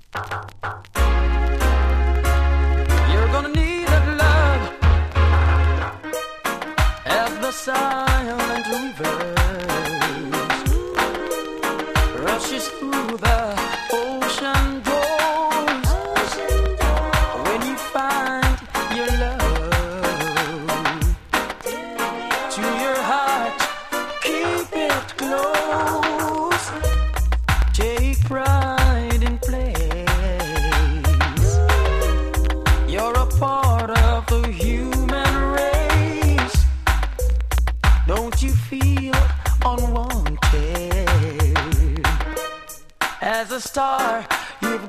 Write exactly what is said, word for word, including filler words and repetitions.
You're gonna need that love as the silent reverse rushes through the ocean doors. When you find your love to your heart, keep it close. Take pride in place. You're a part of the human race. Don't you feel unwanted? As a star